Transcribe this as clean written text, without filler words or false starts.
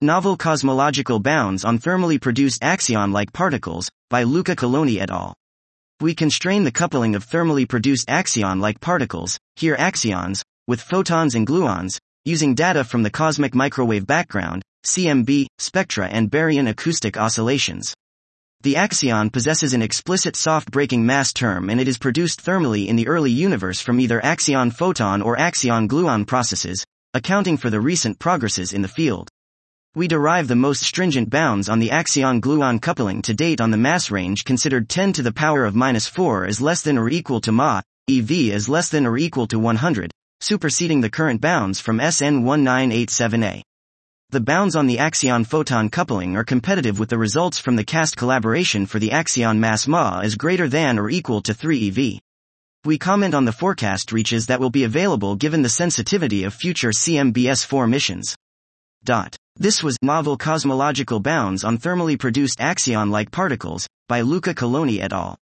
Novel cosmological bounds on thermally produced axion-like particles, by Luca Coloni et al. We constrain the coupling of thermally produced axion-like particles, here axions, with photons and gluons, using data from the cosmic microwave background, CMB, spectra and baryon acoustic oscillations. The axion possesses an explicit soft-breaking mass term and it is produced thermally in the early universe from either axion-photon or axion-gluon processes, accounting for the recent progresses in the field. We derive the most stringent bounds on the axion-gluon coupling to date on the mass range considered 10 to the power of -4 as less than or equal to Ma, EV as less than or equal to 100, superseding the current bounds from SN 1987A. The bounds on the axion-photon coupling are competitive with the results from the CAST collaboration for the axion mass Ma is greater than or equal to 3 eV. We comment on the forecast reaches that will be available given the sensitivity of future CMBS-4 missions. This was Novel Cosmological Bounds on Thermally Produced Axion-like Particles, by Luca Coloni et al.